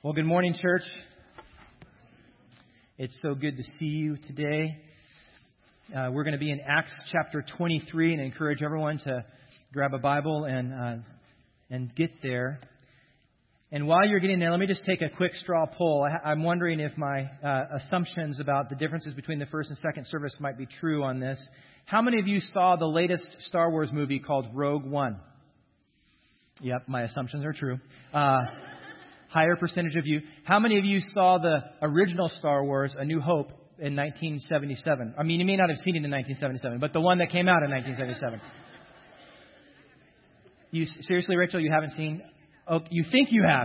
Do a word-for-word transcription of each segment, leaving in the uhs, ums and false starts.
Well, good morning, church. It's so good to see you today. Uh, we're going to be in Acts chapter twenty-three, and I encourage everyone to grab a Bible and uh, and get there. And while you're getting there, let me just take a quick straw poll. I, I'm wondering if my uh, assumptions about the differences between the first and second service might be true on this. How many of you saw the latest Star Wars movie called Rogue One? Yep, my assumptions are true. Uh, higher percentage of you. How many of you saw the original Star Wars, A New Hope, in nineteen seventy-seven? I mean, you may not have seen it in nineteen seventy-seven, but the one that came out in nineteen seventy-seven. You seriously, Rachel, you haven't seen? Oh, you think you have?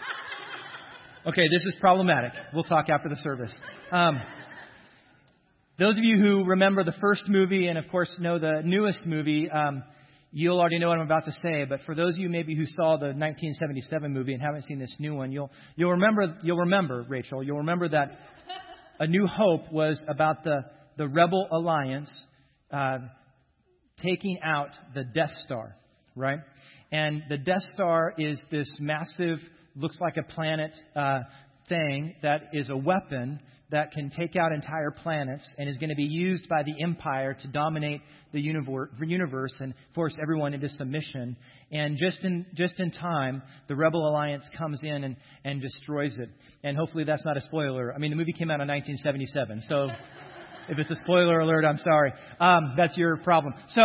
Okay, this is problematic. We'll talk after the service. Um, those of you who remember the first movie and, of course, know the newest movie, um, you'll already know what I'm about to say. But for those of you maybe who saw the nineteen seventy-seven movie and haven't seen this new one, you'll you'll remember you'll remember Rachel. You'll remember that A New Hope was about the the Rebel Alliance uh, taking out the Death Star, right? And the Death Star is this massive, looks like a planet uh, thing that is a weapon that can take out entire planets and is going to be used by the Empire to dominate the universe and force everyone into submission. And just in just in time, the Rebel Alliance comes in and, and destroys it. And hopefully that's not a spoiler. I mean, the movie came out in nineteen seventy-seven, so if it's a spoiler alert, I'm sorry. Um, that's your problem. So...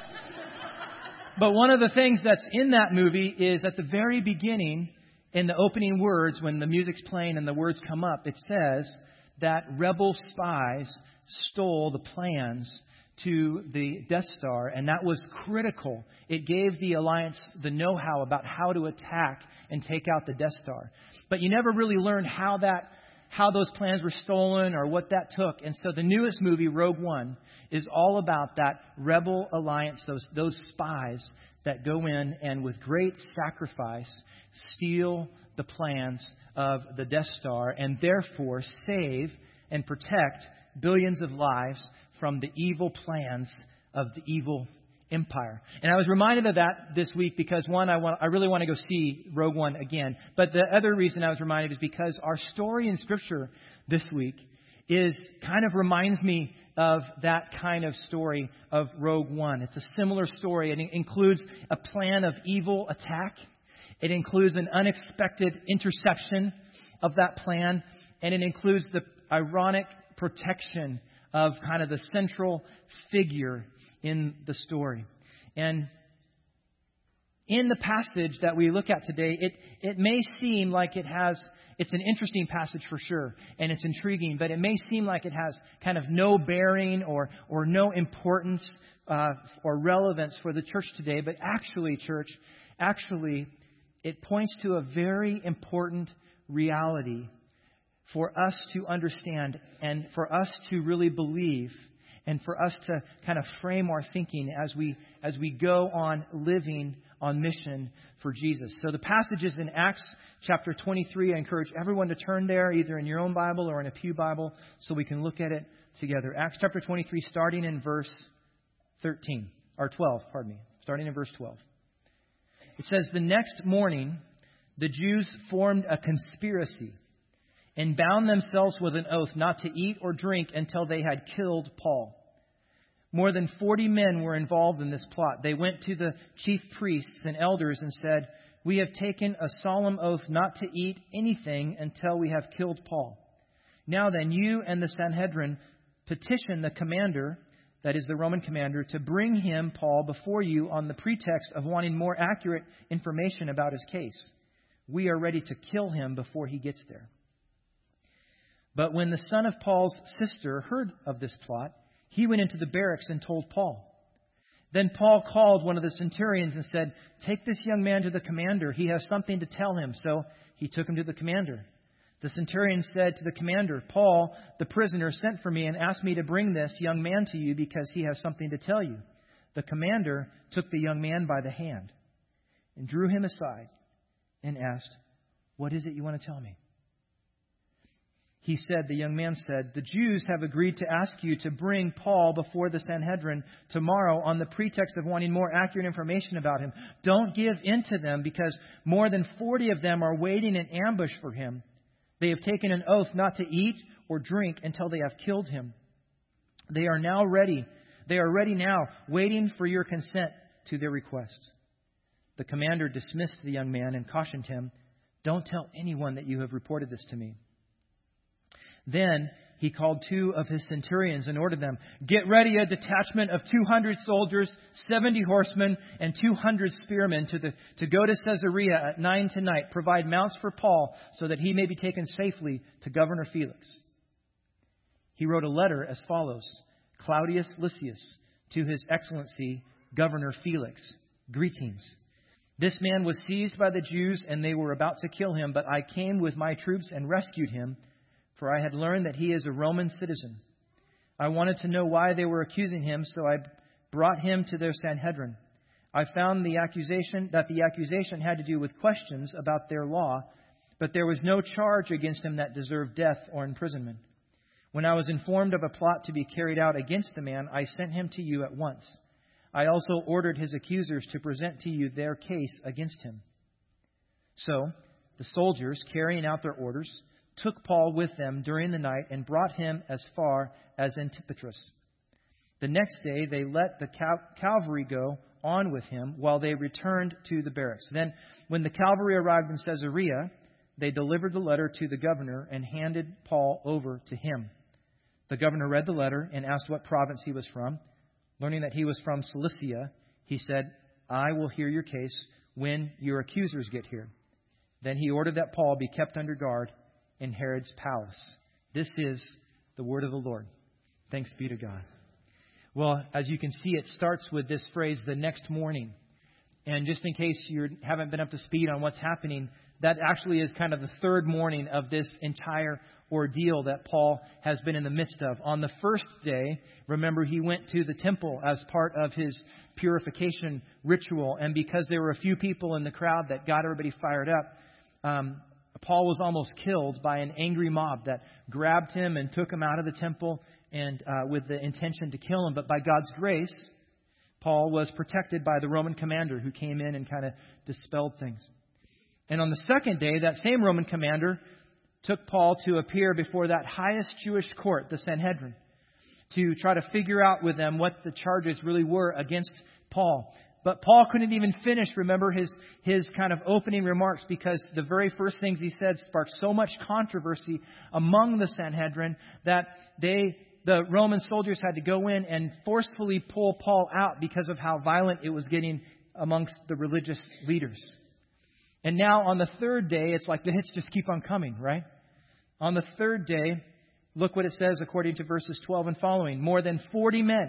But one of the things that's in that movie is at the very beginning, in the opening words, when the music's playing and the words come up, it says that rebel spies stole the plans to the Death Star, and that was critical. It gave the Alliance the know-how about how to attack and take out the Death Star. But you never really learned how that how those plans were stolen or what that took. And so the newest movie, Rogue One, is all about that Rebel Alliance, those those spies that go in and with great sacrifice steal the plans of the Death Star and therefore save and protect billions of lives from the evil plans of the evil empire. And I was reminded of that this week because, one, I want I really want to go see Rogue One again. But the other reason I was reminded is because our story in Scripture this week is kind of reminds me of that kind of story of Rogue One. It's a similar story. It includes a plan of evil attack. It includes an unexpected interception of that plan. And it includes the ironic protection of kind of the central figure in the story. And in the passage that we look at today, it, it may seem like it has, it's an interesting passage for sure, and it's intriguing, but it may seem like it has kind of no bearing or, or no importance uh, or relevance for the church today. But actually, church, actually, it points to a very important reality for us to understand and for us to really believe and for us to kind of frame our thinking as we as we go on living on mission for Jesus. So the passage is in Acts chapter twenty-three. I encourage everyone to turn there, either in your own Bible or in a pew Bible, so we can look at it together. Acts chapter twenty-three, starting in verse thirteen, or twelve, pardon me, starting in verse twelve. It says, "The next morning, the Jews formed a conspiracy and bound themselves with an oath not to eat or drink until they had killed Paul. More than forty men were involved in this plot. They went to the chief priests and elders and said, 'We have taken a solemn oath not to eat anything until we have killed Paul. Now then, you and the Sanhedrin petition the commander,'" that is the Roman commander, "'to bring him, Paul, before you on the pretext of wanting more accurate information about his case. We are ready to kill him before he gets there.' But when the son of Paul's sister heard of this plot, he went into the barracks and told Paul. Then Paul called one of the centurions and said, 'Take this young man to the commander. He has something to tell him.' So he took him to the commander. The centurion said to the commander, 'Paul, the prisoner, sent for me and asked me to bring this young man to you because he has something to tell you.' The commander took the young man by the hand and drew him aside and asked, 'What is it you want to tell me?' He said, the young man said, the Jews have agreed to ask you to bring Paul before the Sanhedrin tomorrow on the pretext of wanting more accurate information about him. Don't give in to them, because more than forty of them are waiting in ambush for him. They have taken an oath not to eat or drink until they have killed him. They are now ready. They are ready now, waiting for your consent to their request. The commander dismissed the young man and cautioned him, don't tell anyone that you have reported this to me. Then he called two of his centurions and ordered them, get ready a detachment of two hundred soldiers, seventy horsemen, and two hundred spearmen to, the, to go to Caesarea at nine tonight. Provide mounts for Paul so that he may be taken safely to Governor Felix. He wrote a letter as follows. Claudius Lysias, to His Excellency, Governor Felix. Greetings. This man was seized by the Jews, and they were about to kill him, but I came with my troops and rescued him, for I had learned that he is a Roman citizen. I wanted to know why they were accusing him, so I brought him to their Sanhedrin. I found the accusation that the accusation had to do with questions about their law, but there was no charge against him that deserved death or imprisonment. When I was informed of a plot to be carried out against the man, I sent him to you at once. I also ordered his accusers to present to you their case against him. So the soldiers, carrying out their orders, took Paul with them during the night and brought him as far as Antipatris. The next day they let the cal- cavalry go on with him while they returned to the barracks. Then when the cavalry arrived in Caesarea, they delivered the letter to the governor and handed Paul over to him. The governor read the letter and asked what province he was from. Learning that he was from Cilicia, he said, I will hear your case when your accusers get here. Then he ordered that Paul be kept under guard in Herod's palace. This is the word of the Lord. Thanks be to God. Well, as you can see, it starts with this phrase, the next morning. And just in case you haven't been up to speed on what's happening, that actually is kind of the third morning of this entire ordeal that Paul has been in the midst of. On the first day, remember, he went to the temple as part of his purification ritual. And because there were a few people in the crowd that got everybody fired up, um, Paul was almost killed by an angry mob that grabbed him and took him out of the temple and uh, with the intention to kill him. But by God's grace, Paul was protected by the Roman commander who came in and kind of dispelled things. And on the second day, that same Roman commander took Paul to appear before that highest Jewish court, the Sanhedrin, to try to figure out with them what the charges really were against Paul. But Paul couldn't even finish, remember, his, his kind of opening remarks, because the very first things he said sparked so much controversy among the Sanhedrin that they, the Roman soldiers had to go in and forcefully pull Paul out because of how violent it was getting amongst the religious leaders. And now on the third day, it's like the hits just keep on coming, right? On the third day, look what it says according to verses twelve and following. More than forty men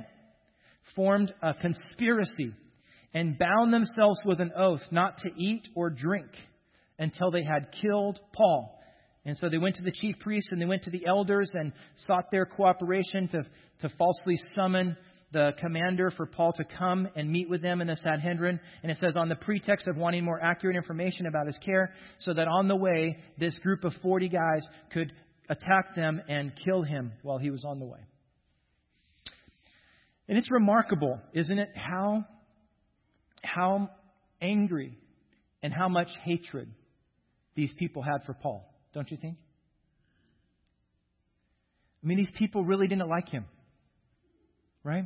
formed a conspiracy and bound themselves with an oath not to eat or drink until they had killed Paul. And so they went to the chief priests and they went to the elders and sought their cooperation to, to falsely summon the commander for Paul to come and meet with them in the Sanhedrin. And it says on the pretext of wanting more accurate information about his care, so that on the way, this group of forty guys could attack them and kill him while he was on the way. And it's remarkable, isn't it, how, how angry and how much hatred these people had for Paul, don't you think? I mean, these people really didn't like him, right?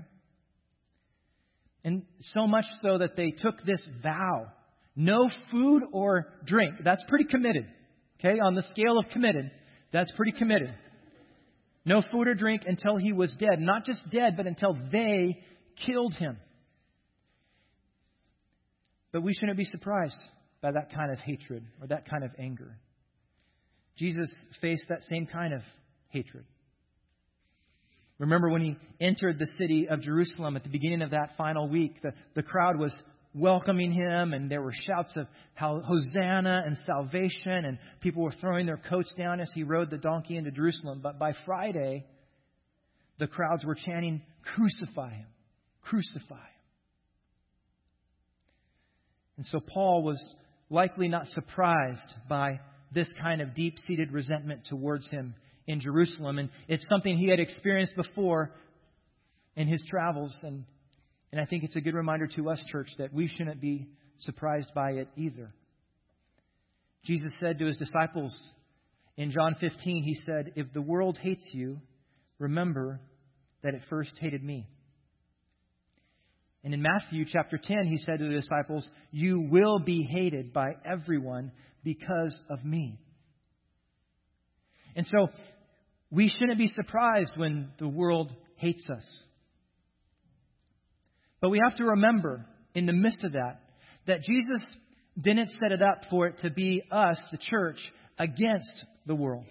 And so much so that they took this vow, no food or drink. That's pretty committed. Okay, on the scale of committed, that's pretty committed. No food or drink until he was dead. Not just dead, but until they killed him. But we shouldn't be surprised by that kind of hatred or that kind of anger. Jesus faced that same kind of hatred. Remember when he entered the city of Jerusalem at the beginning of that final week, the, the crowd was welcoming him and there were shouts of Hosanna and salvation, and people were throwing their coats down as he rode the donkey into Jerusalem. But by Friday, the crowds were chanting, "Crucify him, crucify him." And so Paul was likely not surprised by this kind of deep-seated resentment towards him in Jerusalem. And it's something he had experienced before in his travels. And, and I think it's a good reminder to us, church, that we shouldn't be surprised by it either. Jesus said to his disciples in John fifteen, he said, "If the world hates you, remember that it first hated me." And in Matthew chapter ten, he said to the disciples, "You will be hated by everyone because of me." And so we shouldn't be surprised when the world hates us. But we have to remember in the midst of that, that Jesus didn't set it up for it to be us, the church, against the world.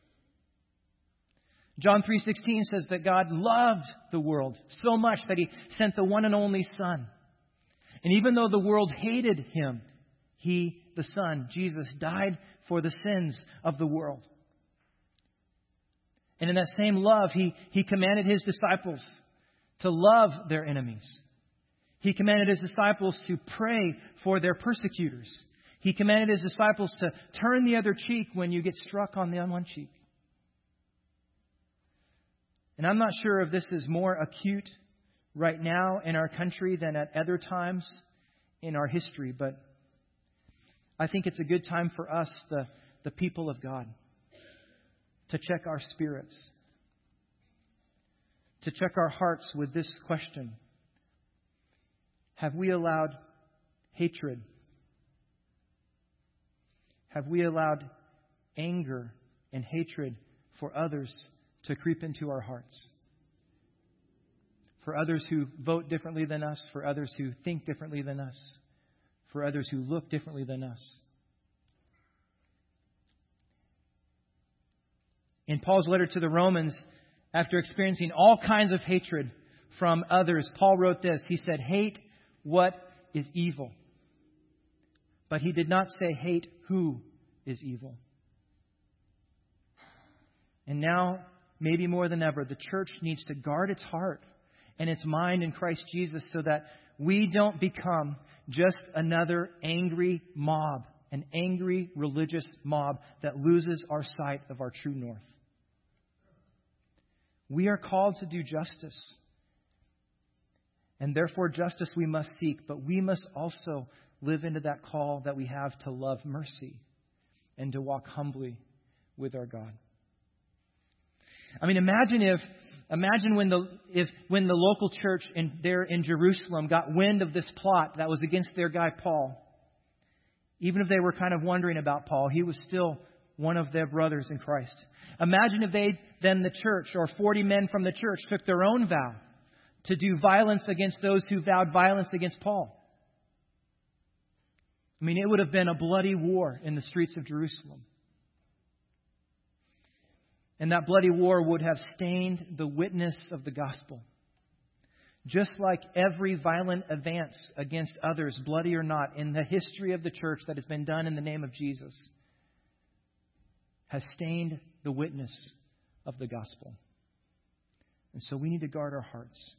John three sixteen says that God loved the world so much that He sent the one and only Son. And even though the world hated Him, He, the Son, Jesus, died for the sins of the world. And in that same love, He, he commanded His disciples to love their enemies. He commanded His disciples to pray for their persecutors. He commanded His disciples to turn the other cheek when you get struck on the on one cheek. And I'm not sure if this is more acute right now in our country than at other times in our history, but I think it's a good time for us, the, the people of God, to check our spirits, to check our hearts with this question. Have we allowed hatred? Have we allowed anger and hatred for others to creep into our hearts? For others who vote differently than us, for others who think differently than us, for others who look differently than us. In Paul's letter to the Romans, after experiencing all kinds of hatred from others, Paul wrote this. He said, "Hate what is evil." But he did not say hate who is evil. And now, maybe more than ever, the church needs to guard its heart and its mind in Christ Jesus so that we don't become just another angry mob, an angry religious mob that loses our sight of our true north. We are called to do justice. And therefore, justice we must seek, but we must also live into that call that we have to love mercy and to walk humbly with our God. I mean, imagine if, imagine when the if when the local church in there in Jerusalem got wind of this plot that was against their guy Paul. Even if they were kind of wondering about Paul, he was still one of their brothers in Christ. Imagine if they then the church or forty men from the church took their own vow to do violence against those who vowed violence against Paul. I mean, it would have been a bloody war in the streets of Jerusalem. And that bloody war would have stained the witness of the gospel. Just like every violent advance against others, bloody or not, in the history of the church that has been done in the name of Jesus, has stained the witness of the gospel. And so we need to guard our hearts.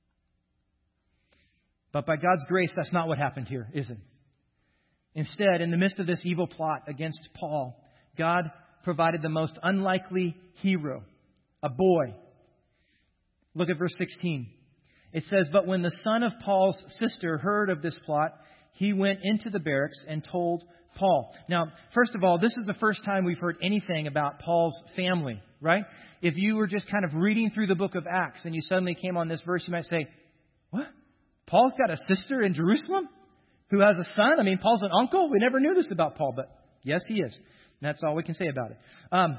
But by God's grace, that's not what happened here, is it? Instead, in the midst of this evil plot against Paul, God provided the most unlikely hero, a boy. Look at verse sixteen. It says, "But when the son of Paul's sister heard of this plot, he went into the barracks and told Paul." Now, first of all, this is the first time we've heard anything about Paul's family, right? If you were just kind of reading through the book of Acts and you suddenly came on this verse, you might say, "What? Paul's got a sister in Jerusalem who has a son? I mean, Paul's an uncle? We never knew this about Paul." But yes, he is. That's all we can say about it. Um,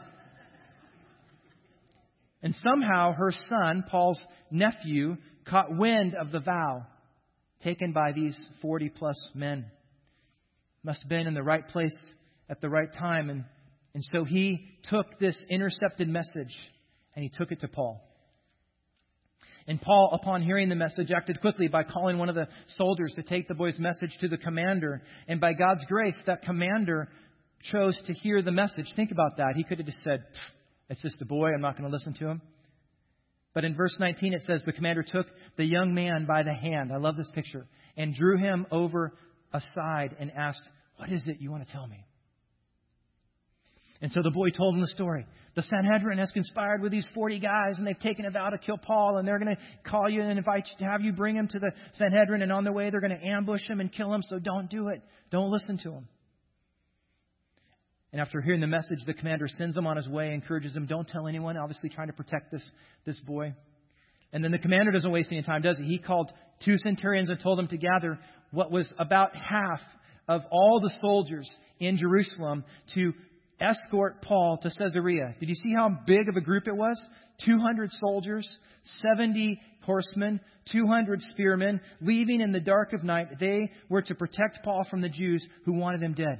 and somehow her son, Paul's nephew, caught wind of the vow taken by these forty plus men. Must have been in the right place at the right time. And, and so he took this intercepted message and he took it to Paul. And Paul, upon hearing the message, acted quickly by calling one of the soldiers to take the boy's message to the commander. And by God's grace, that commander chose to hear the message. Think about that. He could have just said, "It's just a boy. I'm not going to listen to him." But in verse nineteen, it says the commander took the young man by the hand. I love this picture. And drew him over aside and asked, "What is it you want to tell me?" And so the boy told him the story. The Sanhedrin has conspired with these forty guys, and they've taken a vow to kill Paul, and they're going to call you and invite you to have you bring him to the Sanhedrin, and on the way they're going to ambush him and kill him, so don't do it. Don't listen to him. And after hearing the message, the commander sends him on his way, encourages him, don't tell anyone, obviously trying to protect this, this boy. And then the commander doesn't waste any time, does he? He called two centurions and told them to gather what was about half of all the soldiers in Jerusalem to escort Paul to Caesarea. Did you see how big of a group it was? two hundred soldiers, seventy horsemen, two hundred spearmen, leaving in the dark of night. They were to protect Paul from the Jews who wanted him dead.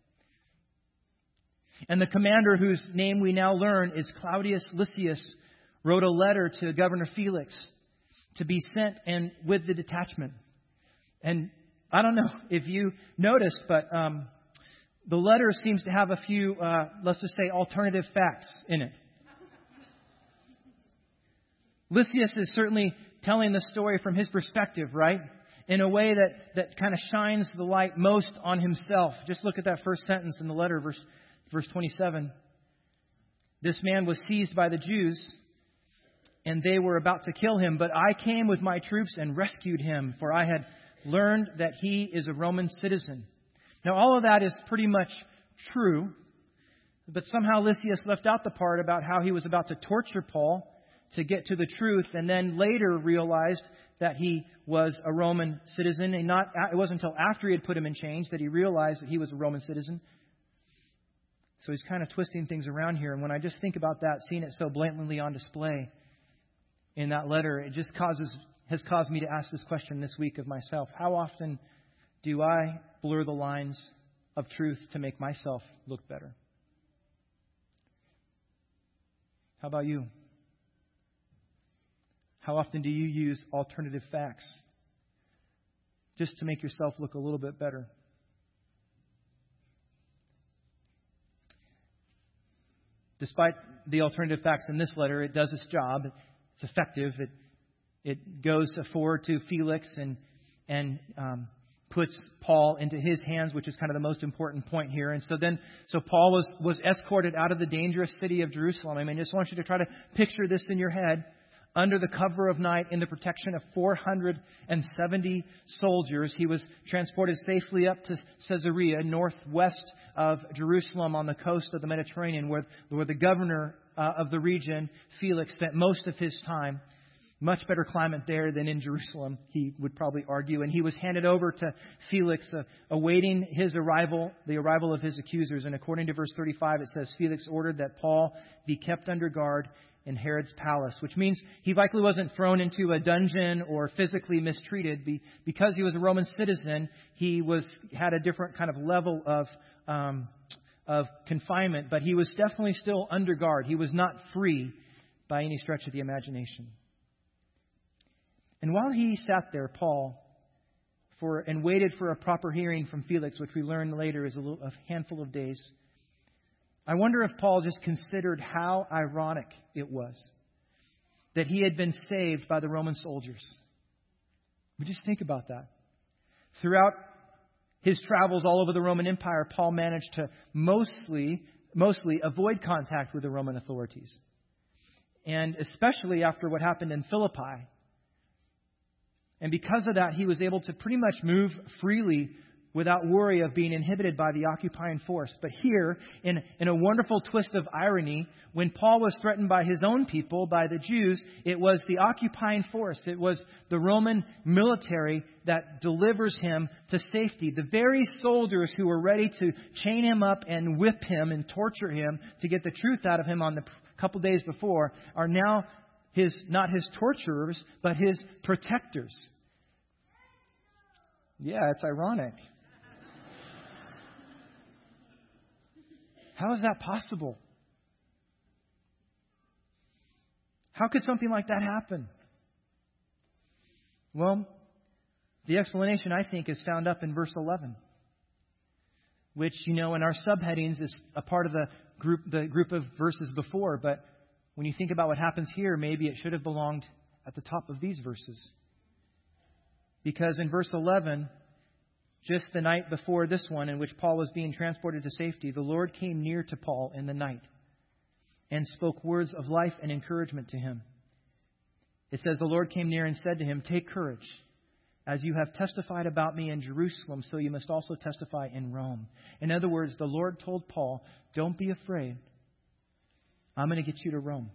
And the commander, whose name we now learn is Claudius Lysias, wrote a letter to Governor Felix to be sent and with the detachment. And I don't know if you noticed, but um, the letter seems to have a few, uh, let's just say, alternative facts in it. Lysias is certainly telling the story from his perspective, right? In a way that, that kind of shines the light most on himself. Just look at that first sentence in the letter, verse, verse twenty-seven. This man was seized by the Jews, and they were about to kill him. But I came with my troops and rescued him, for I had learned that he is a Roman citizen. Now, all of that is pretty much true, but somehow Lysias left out the part about how he was about to torture Paul to get to the truth, and then later realized that he was a Roman citizen. And not it wasn't until after he had put him in chains that he realized that he was a Roman citizen. So he's kind of twisting things around here. And when I just think about that, seeing it so blatantly on display in that letter, it just causes has caused me to ask this question this week of myself. How often do I blur the lines of truth to make myself look better? How about you? How often do you use alternative facts just to make yourself look a little bit better? Despite the alternative facts in this letter, it does its job. It's effective. It it goes forward to Felix and and um, puts Paul into his hands, which is kind of the most important point here. And so then, so Paul was was escorted out of the dangerous city of Jerusalem. I mean, I just want you to try to picture this in your head. Under the cover of night, in the protection of four hundred seventy soldiers, he was transported safely up to Caesarea, northwest of Jerusalem on the coast of the Mediterranean, where, where the governor uh, of the region, Felix, spent most of his time. Much better climate there than in Jerusalem, he would probably argue. And he was handed over to Felix, uh, awaiting his arrival, the arrival of his accusers. And according to verse thirty-five, it says, Felix ordered that Paul be kept under guard in Herod's palace, which means he likely wasn't thrown into a dungeon or physically mistreated. Because he was a Roman citizen, he was had a different kind of level of um, of confinement, but he was definitely still under guard. He was not free by any stretch of the imagination. And while he sat there, Paul, for and waited for a proper hearing from Felix, which we learn later is a, little, a handful of days, I wonder if Paul just considered how ironic it was that he had been saved by the Roman soldiers. We just think about that. Throughout his travels all over the Roman Empire, Paul managed to mostly, mostly avoid contact with the Roman authorities. And especially after what happened in Philippi. And because of that, he was able to pretty much move freely without worry of being inhibited by the occupying force. But here, in, in a wonderful twist of irony, when Paul was threatened by his own people, by the Jews, it was the occupying force. It was the Roman military that delivers him to safety. The very soldiers who were ready to chain him up and whip him and torture him to get the truth out of him on the couple days before are now his not his torturers, but his protectors. Yeah, it's ironic. How is that possible? How could something like that happen? Well, the explanation, I think, is found up in verse eleven, which, you know, in our subheadings is a part of the group, the group of verses before. But when you think about what happens here, maybe it should have belonged at the top of these verses. Because in verse eleven, Just the night before this one, in which Paul was being transported to safety, the Lord came near to Paul in the night and spoke words of life and encouragement to him. It says, the Lord came near and said to him, "Take courage. As you have testified about me in Jerusalem, so you must also testify in Rome." In other words, the Lord told Paul, don't be afraid. I'm going to get you to Rome.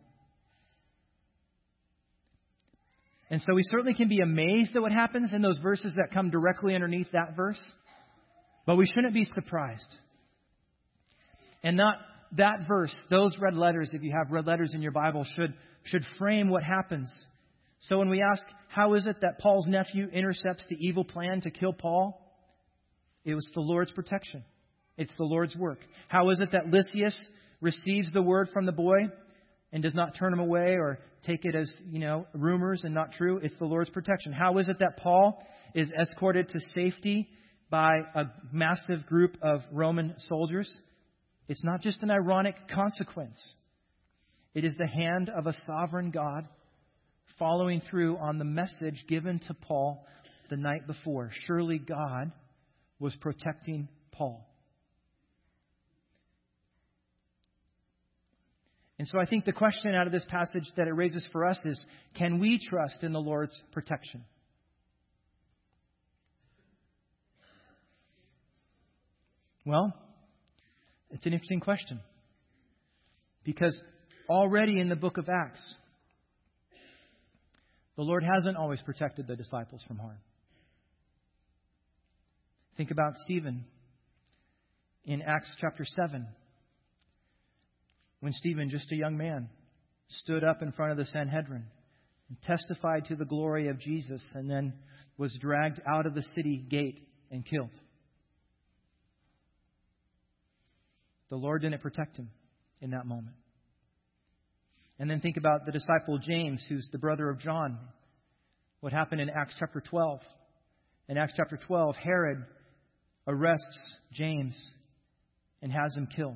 And so we certainly can be amazed at what happens in those verses that come directly underneath that verse. But we shouldn't be surprised. And not that verse, those red letters, if you have red letters in your Bible, should, should frame what happens. So when we ask, how is it that Paul's nephew intercepts the evil plan to kill Paul? It was the Lord's protection. It's the Lord's work. How is it that Lysias receives the word from the boy and does not turn him away or take it as, you know, rumors and not true? It's the Lord's protection. How is it that Paul is escorted to safety by a massive group of Roman soldiers? It's not just an ironic consequence. It is the hand of a sovereign God following through on the message given to Paul the night before. Surely God was protecting Paul. And so I think the question out of this passage that it raises for us is, can we trust in the Lord's protection? Well, it's an interesting question. Because already in the book of Acts, the Lord hasn't always protected the disciples from harm. Think about Stephen in Acts chapter seven. When Stephen, just a young man, stood up in front of the Sanhedrin and testified to the glory of Jesus and then was dragged out of the city gate and killed. The Lord didn't protect him in that moment. And then think about the disciple James, who's the brother of John. What happened in Acts chapter twelve? In Acts chapter twelve, Herod arrests James and has him killed.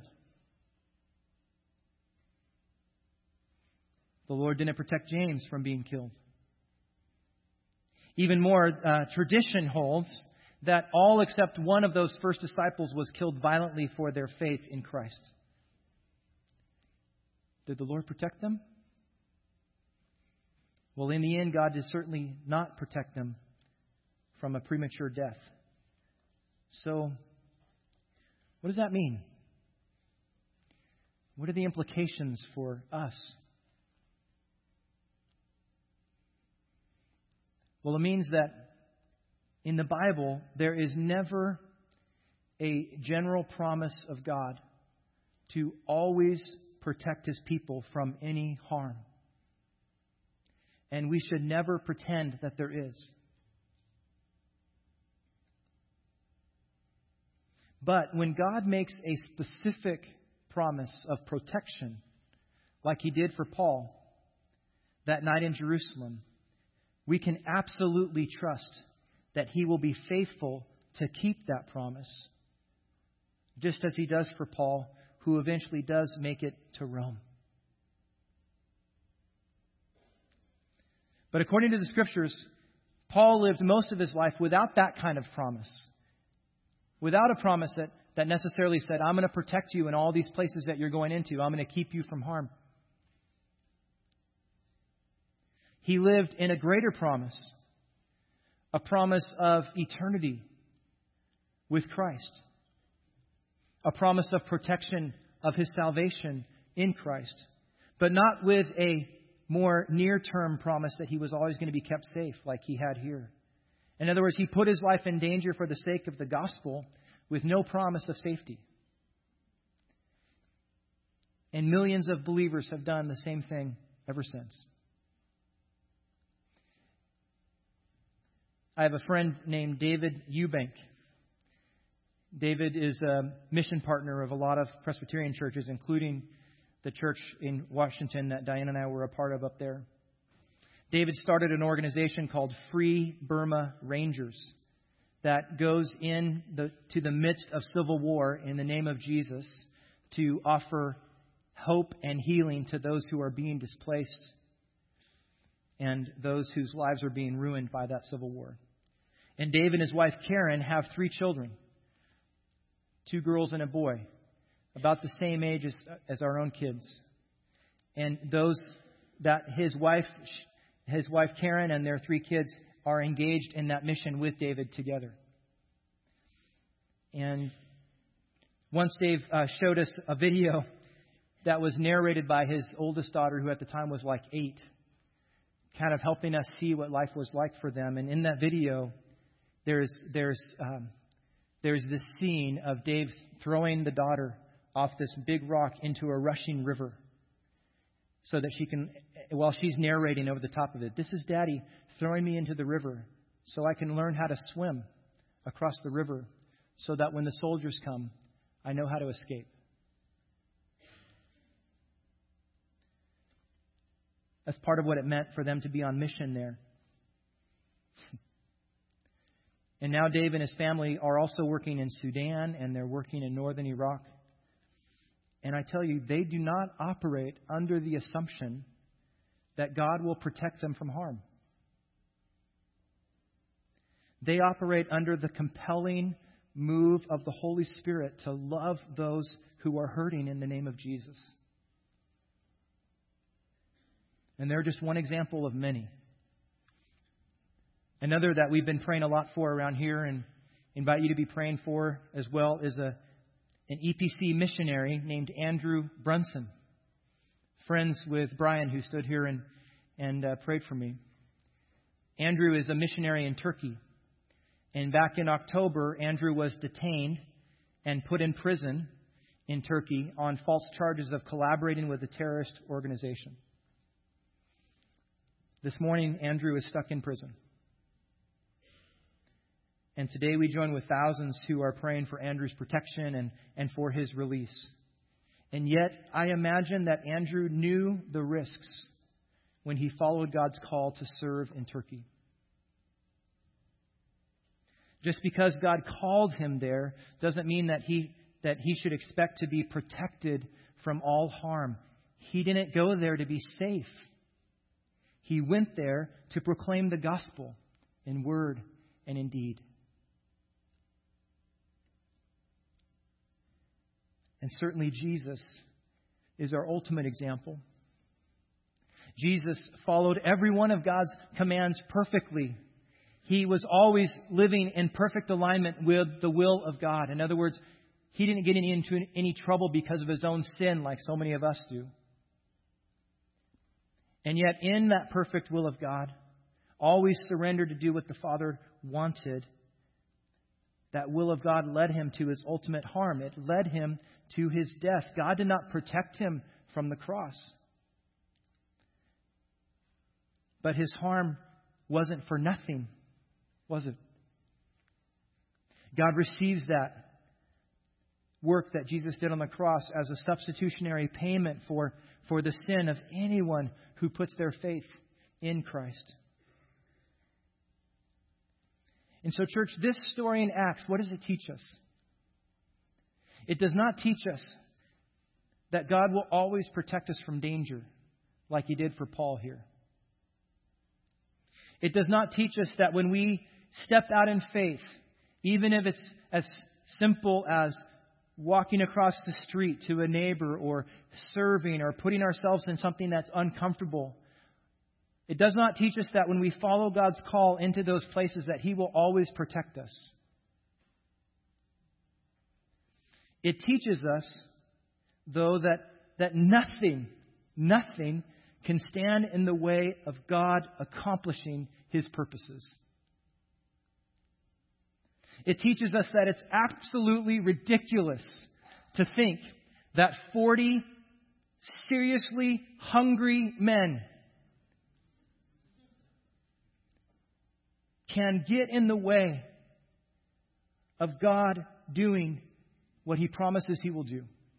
The Lord didn't protect James from being killed. Even more, uh, tradition holds that all except one of those first disciples was killed violently for their faith in Christ. Did the Lord protect them? Well, in the end, God did certainly not protect them from a premature death. So, what does that mean? What are the implications for us? Well, it means that in the Bible, there is never a general promise of God to always protect His people from any harm. And we should never pretend that there is. But when God makes a specific promise of protection, like He did for Paul that night in Jerusalem, we can absolutely trust that He will be faithful to keep that promise, just as He does for Paul, who eventually does make it to Rome. But according to the Scriptures, Paul lived most of his life without that kind of promise. Without a promise that, that necessarily said, I'm going to protect you in all these places that you're going into. I'm going to keep you from harm. He lived in a greater promise. A promise of eternity with Christ. A promise of protection of His salvation in Christ. But not with a more near-term promise that He was always going to be kept safe like He had here. In other words, He put His life in danger for the sake of the gospel with no promise of safety. And millions of believers have done the same thing ever since. I have a friend named David Eubank. David is a mission partner of a lot of Presbyterian churches, including the church in Washington that Diane and I were a part of up there. David started an organization called Free Burma Rangers that goes in the, to the midst of civil war in the name of Jesus to offer hope and healing to those who are being displaced and those whose lives are being ruined by that civil war. And Dave and his wife Karen have three children, two girls and a boy, about the same age as, as our own kids. And those that his wife, his wife Karen and their three kids are engaged in that mission with David together. And once Dave uh, showed us a video that was narrated by his oldest daughter, who at the time was like eight, kind of helping us see what life was like for them. And in that video, there's there's um, there's this scene of Dave throwing the daughter off this big rock into a rushing river, so that she can, while she's narrating over the top of it, "This is Daddy throwing me into the river so I can learn how to swim across the river, so that when the soldiers come, I know how to escape." That's part of what it meant for them to be on mission there. And now Dave and his family are also working in Sudan, and they're working in northern Iraq. And I tell you, they do not operate under the assumption that God will protect them from harm. They operate under the compelling move of the Holy Spirit to love those who are hurting in the name of Jesus. And they're just one example of many. Another that we've been praying a lot for around here and invite you to be praying for as well is a an E P C missionary named Andrew Brunson. Friends with Brian, who stood here and, and uh, prayed for me. Andrew is a missionary in Turkey. And back in October, Andrew was detained and put in prison in Turkey on false charges of collaborating with a terrorist organization. This morning, Andrew is stuck in prison. And today we join with thousands who are praying for Andrew's protection and, and for his release. And yet, I imagine that Andrew knew the risks when he followed God's call to serve in Turkey. Just because God called him there doesn't mean that he that he should expect to be protected from all harm. He didn't go there to be safe. He went there to proclaim the gospel in word and in deed. And certainly Jesus is our ultimate example. Jesus followed every one of God's commands perfectly. He was always living in perfect alignment with the will of God. In other words, he didn't get into any trouble because of his own sin like so many of us do. And yet, in that perfect will of God, always surrendered to do what the Father wanted, that will of God led him to his ultimate harm. It led him to his death. God did not protect him from the cross. But his harm wasn't for nothing, was it? God receives that work that Jesus did on the cross as a substitutionary payment for, for the sin of anyone who puts their faith in Christ. And so, church, this story in Acts, what does it teach us? It does not teach us that God will always protect us from danger like he did for Paul here. It does not teach us that when we step out in faith, even if it's as simple as walking across the street to a neighbor or serving or putting ourselves in something that's uncomfortable, it does not teach us that when we follow God's call into those places that he will always protect us. It teaches us, though, that, that nothing, nothing can stand in the way of God accomplishing his purposes. It teaches us that it's absolutely ridiculous to think that forty seriously hungry men can get in the way of God doing what he promises he will do.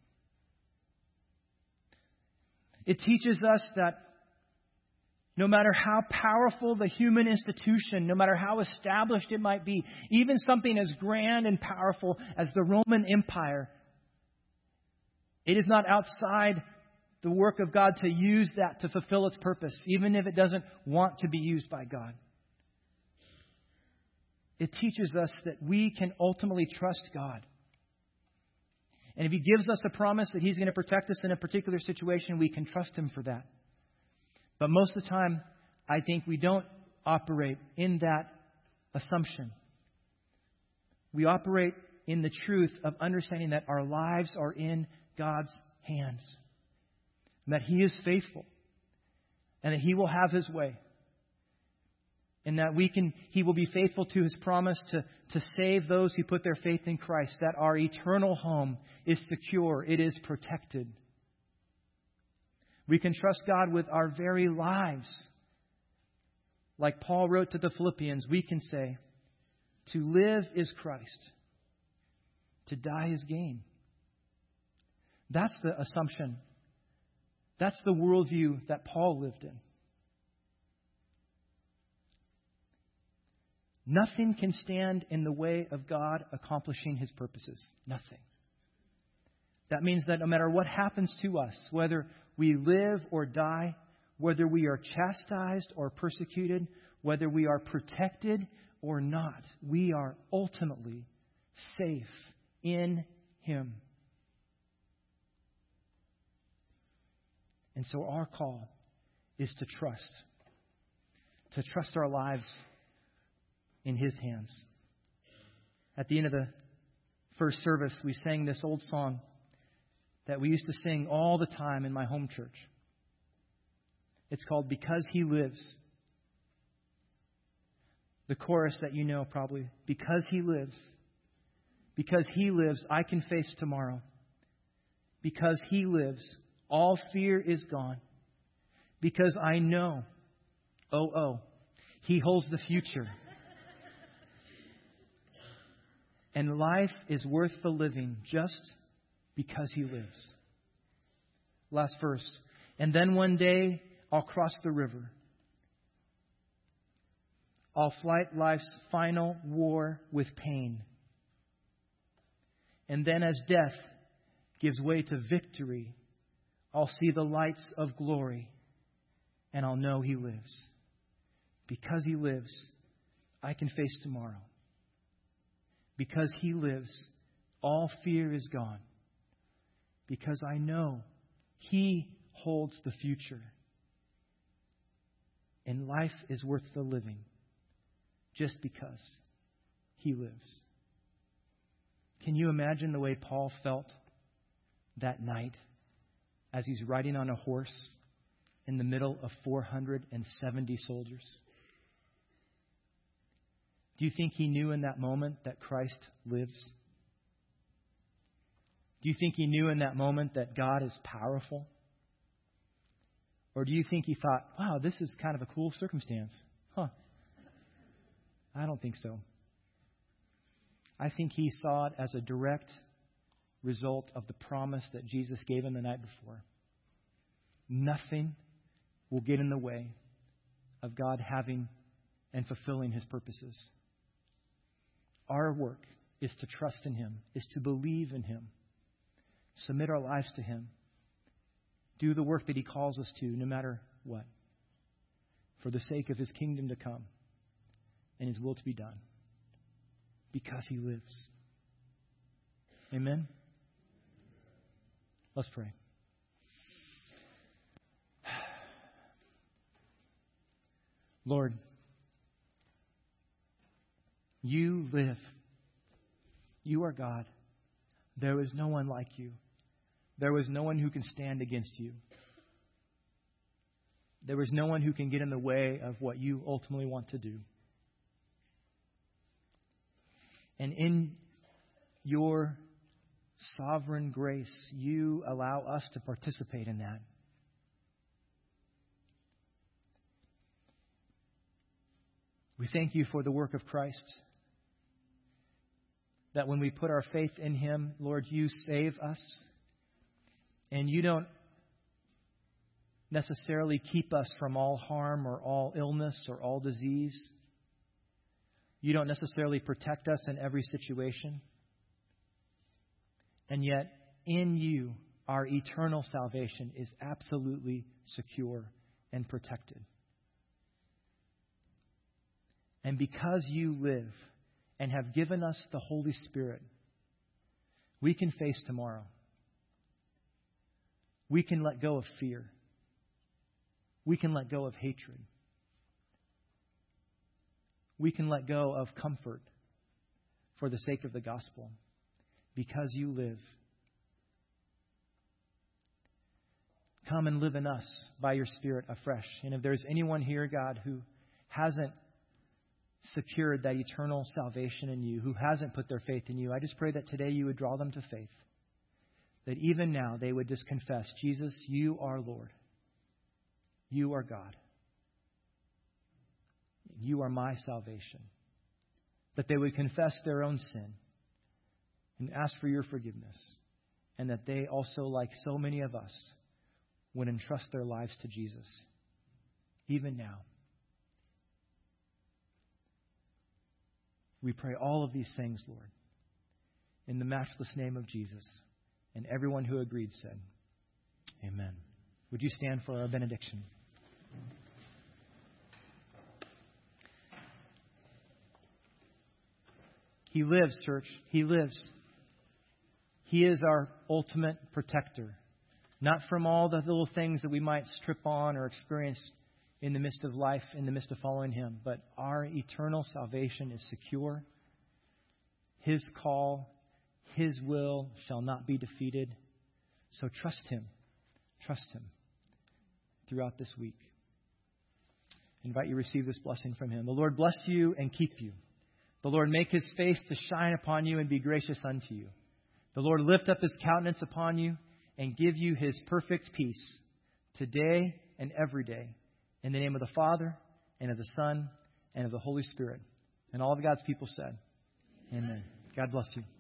It teaches us that no matter how powerful the human institution, no matter how established it might be, even something as grand and powerful as the Roman Empire, it is not outside the work of God to use that to fulfill its purpose, even if it doesn't want to be used by God. It teaches us that we can ultimately trust God. And if He gives us a promise that He's going to protect us in a particular situation, we can trust Him for that. But most of the time, I think we don't operate in that assumption. We operate in the truth of understanding that our lives are in God's hands. And that He is faithful. And that He will have His way. And that we can, He will be faithful to His promise to, to save those who put their faith in Christ. That our eternal home is secure. It is protected. We can trust God with our very lives. Like Paul wrote to the Philippians, we can say, to live is Christ. To die is gain. That's the assumption. That's the worldview that Paul lived in. Nothing can stand in the way of God accomplishing His purposes. Nothing. That means that no matter what happens to us, whether we live or die, whether we are chastised or persecuted, whether we are protected or not, we are ultimately safe in Him. And so our call is to trust. To trust our lives in His hands. At the end of the first service, we sang this old song that we used to sing all the time in my home church. It's called Because He Lives. The chorus that you know probably. Because He lives. Because He lives, I can face tomorrow. Because He lives, all fear is gone. Because I know, oh, oh, He holds the future. And life is worth the living just because He lives. Last verse. And then one day I'll cross the river. I'll fight life's final war with pain. And then as death gives way to victory, I'll see the lights of glory and I'll know He lives. Because He lives, I can face tomorrow. Because He lives, all fear is gone. Because I know He holds the future. And life is worth the living just because He lives. Can you imagine the way Paul felt that night as he's riding on a horse in the middle of four hundred seventy soldiers? Do you think he knew in that moment that Christ lives? Do you think he knew in that moment that God is powerful? Or do you think he thought, wow, this is kind of a cool circumstance? Huh. I don't think so. I think he saw it as a direct result of the promise that Jesus gave him the night before. Nothing will get in the way of God having and fulfilling His purposes. Our work is to trust in Him, is to believe in Him, submit our lives to Him, do the work that He calls us to, no matter what, for the sake of His kingdom to come and His will to be done, because He lives. Amen? Let's pray. Lord, You live. You are God. There is no one like You. There is no one who can stand against You. There is no one who can get in the way of what You ultimately want to do. And in Your sovereign grace, You allow us to participate in that. We thank You for the work of Christ. That when we put our faith in Him, Lord, You save us. And You don't necessarily keep us from all harm or all illness or all disease. You don't necessarily protect us in every situation. And yet, in You, our eternal salvation is absolutely secure and protected. And because You live, and have given us the Holy Spirit, we can face tomorrow. We can let go of fear. We can let go of hatred. We can let go of comfort for the sake of the gospel because you live. Come and live in us by your Spirit afresh. And if there's anyone here, God, who hasn't secured that eternal salvation in you, who hasn't put their faith in you, I just pray that today you would draw them to faith. That even now they would just confess, Jesus, you are Lord. You are God. You are my salvation. That they would confess their own sin and ask for your forgiveness. And that they also, like so many of us, would entrust their lives to Jesus, even now. We pray all of these things, Lord, in the matchless name of Jesus. And everyone who agreed said, Amen. Would you stand for our benediction? He lives, church. He lives. He is our ultimate protector. Not from all the little things that we might strip on or experience in the midst of life, in the midst of following Him. But our eternal salvation is secure. His call, His will shall not be defeated. So trust Him. Trust Him throughout this week. I invite you to receive this blessing from Him. The Lord bless you and keep you. The Lord make His face to shine upon you and be gracious unto you. The Lord lift up His countenance upon you and give you His perfect peace today and every day. In the name of the Father, and of the Son, and of the Holy Spirit. And all of God's people said, Amen. God bless you.